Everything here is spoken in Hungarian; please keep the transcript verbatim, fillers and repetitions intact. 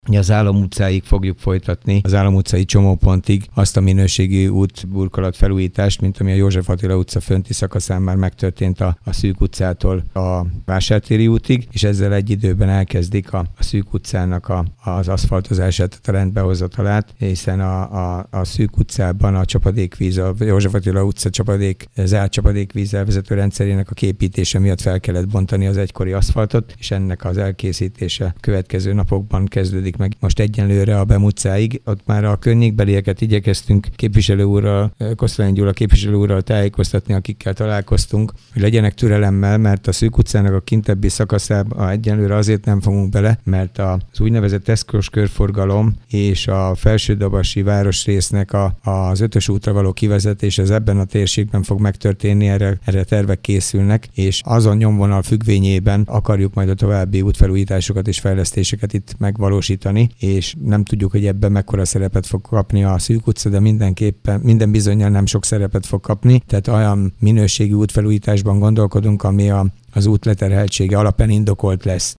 Az Állam utcáig fogjuk folytatni, az Állam utcai csomópontig azt a minőségi útburkolat felújítást, mint ami a József Attila utca fönti szakaszán már megtörtént a, a Szűk utcától a Vásártéri útig, és ezzel egy időben elkezdik a, a Szűk utcának a, az aszfaltozását, tehát a rendbehozatalát, hiszen a, a, a Szűk utcában a csapadékvíz, a József Attila utca csapadék, zárt csapadékvíz elvezető rendszerének a képítése miatt fel kellett bontani az egykori aszfaltot, és ennek az elkészítése következő napokban kezdődik meg. Most egyenlőre a Bem utcáig, ott már a környékbelieket igyekeztünk képviselő úrral, Kosztolányi Gyula képviselő úrral tájékoztatni, akikkel találkoztunk, hogy legyenek türelemmel, mert a Szűk utcának a kintebbi szakaszába egyenlőre azért nem fogunk bele, mert az úgynevezett eszkos körforgalom és a felsődabasi városrésznek a, az ötös útra való kivezetés, ez ebben a térségben fog megtörténni, erre, erre tervek készülnek, és azon nyomvonal függvényében akarjuk majd a további útfelújításokat és fejlesztéseket itt megvalósítani, és nem tudjuk, hogy ebben mekkora szerepet fog kapni a Szűk utca, de mindenképpen, minden bizonnyal nem sok szerepet fog kapni, tehát olyan minőségi útfelújításban gondolkodunk, ami a, az út leterheltsége alapján indokolt lesz.